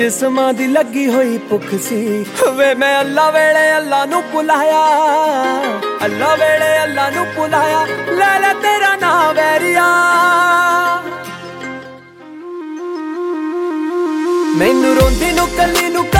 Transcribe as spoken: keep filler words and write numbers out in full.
ਜਿਸਮਾਂ ਦੀ ਲੱਗੀ ਹੋਈ ਭੁੱਖ ਸੀ ਵੇ ਮੈਂ ਅੱਲਾ ਵੇਲੇ ਅੱਲਾ ਨੂੰ ਭੁਲਾਇਆ, ਅੱਲਾ ਵੇਲੇ ਅੱਲਾ ਨੂੰ ਭੁਲਾਇਆ, ਲੈ ਲੈ ਤੇਰਾ ਨਾਂ ਵੈਰੀਆ। ਮੈਨੂੰ ਰੋਂਦੀ ਨੂੰ ਕੱਲੀ ਨੂੰ